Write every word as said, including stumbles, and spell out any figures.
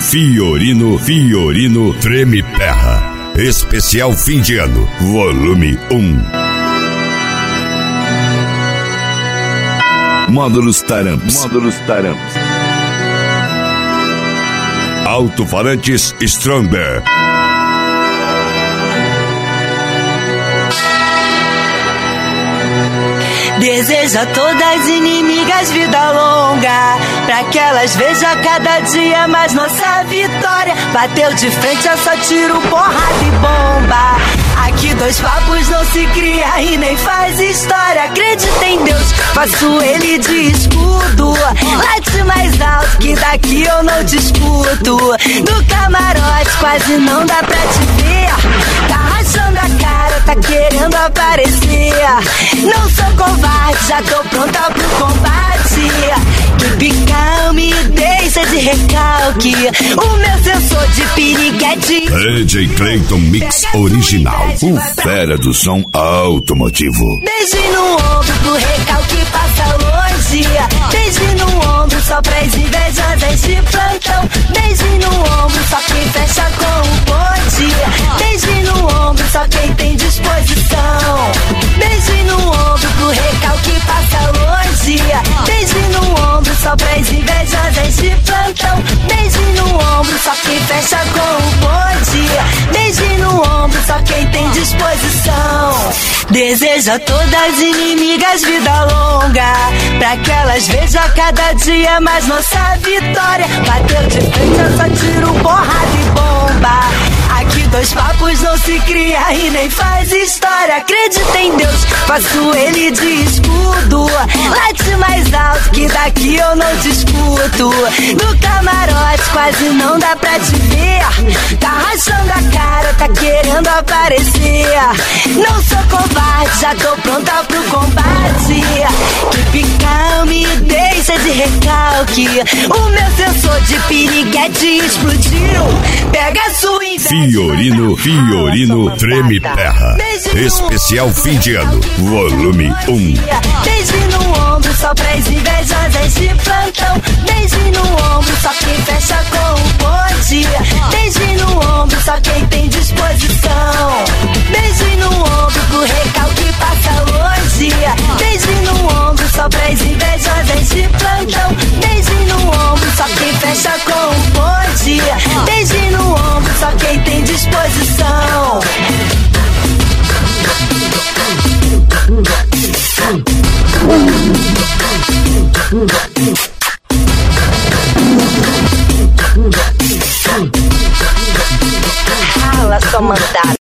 Fiorino, Fiorino Treme Perra. Especial fim de ano, volume um. Módulos Taramps. Módulos Taramps. Alto-falantes Stromberg. Deseja a todas inimigas vida longa, pra que elas vejam cada dia mais nossa vitória. Bateu de frente, é só tiro, porrada e bomba. Aqui dois papos não se cria e nem faz história. Acredita em Deus, faço ele de escudo. Late mais alto que daqui eu não disputo. No camarote quase não dá pra te ver. Tá rachando a cara, tá querendo aparecer. Não sou covarde, já tô pronta pro combate. Que calme, deixa de recalque. O meu sensor de piriguete. D J Clayton Mix Original, o fera do som automotivo. Beijo no ombro pro recalque passa longe. Beijo no ombro só pras invejosas de plantão. Beijo no ombro só quem fecha com o bonde. Beijo no ombro só quem tem disposição. Beijo no ombro pro recalque passa longe. Beijo no ombro só pras invejosas de plantão. Beijo no ombro só quem fecha com o bonde. Beijo no ombro só quem tem disposição. Deseja a todas inimigas vida longa, pra que elas vejam cada dia mais nossa vitória. Bateu de frente, é só tiro, porrada e bomba. Aqui dois papos não se cria e nem faz história. Acredita em Deus, faço ele de escudo. Late mais alto que daqui eu não disputo. No camarote quase não dá pra te ver. Tá rachando a cara, tá querendo aparecer. Não sou covarde, já tô pronta pro combate. Que calme, deixa de recalque. O meu sensor de piriguete explodiu. Pega a sua inveja. Fiorino, Fiorino Treme Perra. Especial fim de ano, volume um. Beijo no ombro só pras invejosas de plantão. Beijo no ombro só quem fecha com o bonde. Beijo no ombro só quem tem disposição. Beijo no ombro pro recalque passa longe. Beijo no ombro só pras invejosas de plantão. Beijo no ombro só quem fecha com o bonde. Beijo no ombro só quem tem disposição. Rala sua mandada.